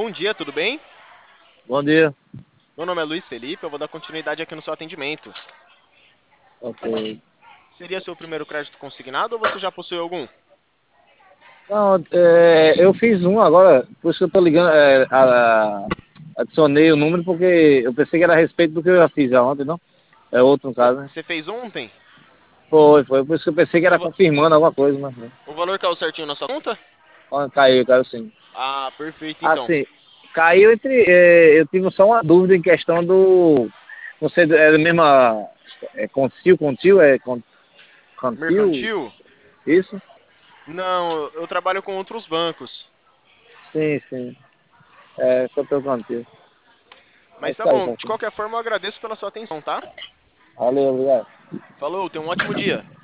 Bom dia, tudo bem? Bom dia. Meu nome é Luiz Felipe, eu vou dar continuidade aqui no seu atendimento. Ok. Seria seu primeiro crédito consignado ou você já possui algum? Não, eu fiz um agora, por isso que eu tô ligando, adicionei o número porque eu pensei que era a respeito do que eu já fiz já ontem, não? É outro no caso, né? Você fez ontem? Foi, por isso que eu pensei que O, era va- confirmando alguma coisa, mas não. o valor caiu certinho na sua conta? Ó, caiu sim. Ah, perfeito então. Assim, caiu entre, eu tive só uma dúvida em questão do, não sei, é a mesma, Contil, Mercantil? isso? Não, eu trabalho com outros bancos. Sim, Contil. Mas Mas tá caiu, bom, tá de sim. qualquer forma eu agradeço pela sua atenção, tá? Valeu, obrigado. Falou, tenha um ótimo dia.